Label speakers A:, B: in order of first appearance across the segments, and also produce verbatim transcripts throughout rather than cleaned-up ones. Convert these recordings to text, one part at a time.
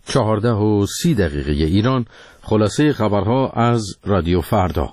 A: چهارده و سی دقیقه ایران. خلاصه خبرها از رادیو فردا.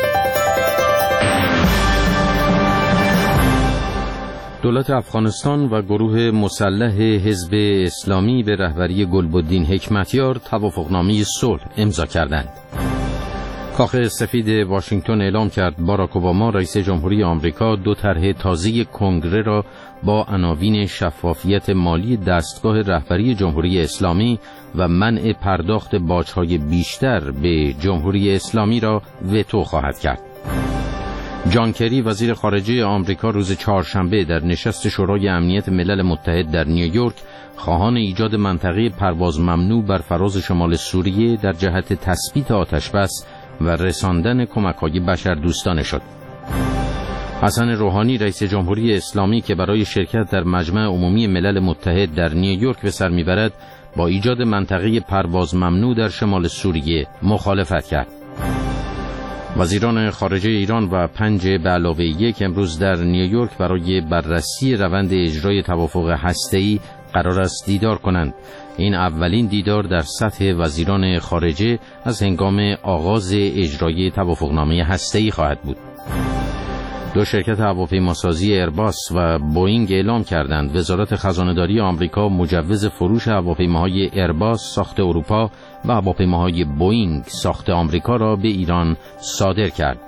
A: دولت افغانستان و گروه مسلح حزب اسلامی به رهبری گلبدین حکمتیار توافقنامه صلح امضا کردند. کاخ سفید واشنگتن اعلام کرد باراک اوباما رئیس جمهوری آمریکا دو طرح تازه کنگره را با عناوین شفافیت مالی دستگاه رهبری جمهوری اسلامی و منع پرداخت باج‌های بیشتر به جمهوری اسلامی را وتو خواهد کرد. جان کری وزیر خارجه آمریکا روز چهارشنبه در نشست شورای امنیت ملل متحد در نیویورک خواهان ایجاد منطقه پرواز ممنوع بر فراز شمال سوریه در جهت تثبیت آتشبس و رساندن کمک‌های بشردوستانه شد. حسن روحانی رئیس جمهوری اسلامی که برای شرکت در مجمع عمومی ملل متحد در نیویورک به سر میبرد با ایجاد منطقه پرواز ممنوع در شمال سوریه مخالفت کرد. وزیران خارجه ایران و پنج به علاوه یک امروز در نیویورک برای بررسی روند اجرای توافق هسته‌ای قرار است دیدار کنند. این اولین دیدار در سطح وزیران خارجه از هنگام آغاز اجرای توافقنامه هسته‌ای خواهد بود. دو شرکت هواپیماسازی ایرباس و بوئینگ اعلام کردند وزارت خزانه‌داری آمریکا مجوز فروش هواپیماهای ایرباس ساخت اروپا و هواپیماهای بوئینگ ساخت آمریکا را به ایران صادر کرد.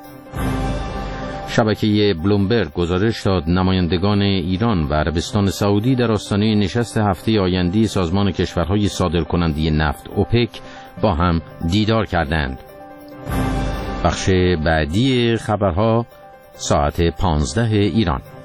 A: شبکه بلومبرگ گزارش داد نمایندگان ایران و عربستان سعودی در آستانه نشست هفته آینده سازمان کشورهای صادرکننده نفت اوپک با هم دیدار کردند. بخش بعدی خبرها ساعت پانزده ایران.